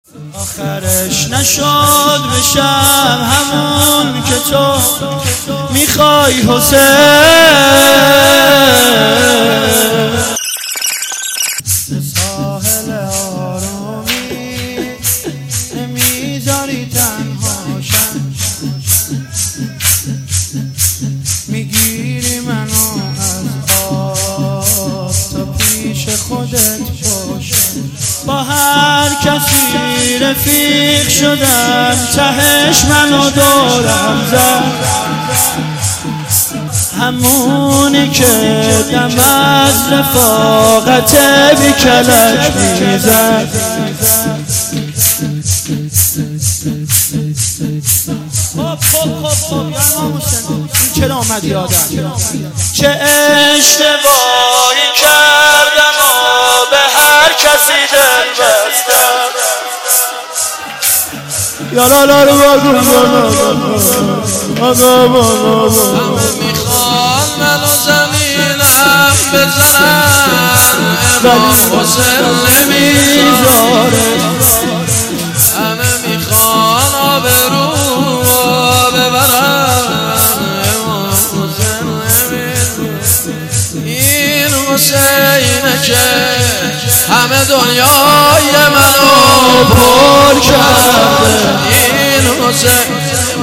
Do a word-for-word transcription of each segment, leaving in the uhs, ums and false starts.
آخرش نشد بشم همون که تو میخوای حسین. ساحل آرامی نمیذاری تنهاشم، میگیری منو از آب تا پیش خودت باشم. با هر کسی رفیق شدم تهش منو دورم زد، همونی که دم از رفاقت بی کلک میزد. خب خب خب خب یا امام حسین چرا آمدی آدم؟ چه اشتباهی کردم و به هر کسی دل بستم. یا لا لا رو بگو همه میخوان منو زمینم بزنن، امام حسین نمیذاره. همه میخوان آبرو ببرن، امام حسین نمیذاره. این حسینه که همه دنیای منو پر کرده، این حسین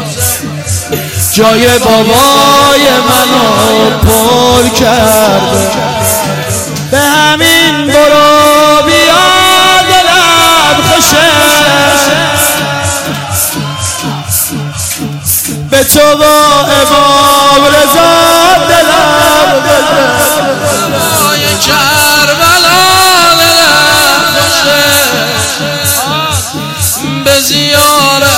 جای بابای منو پر کرده. به همین برو بیا دلم خوشه، به تو با امام رضا دلم بده. برای کربلا دلم خوشه، به زیارت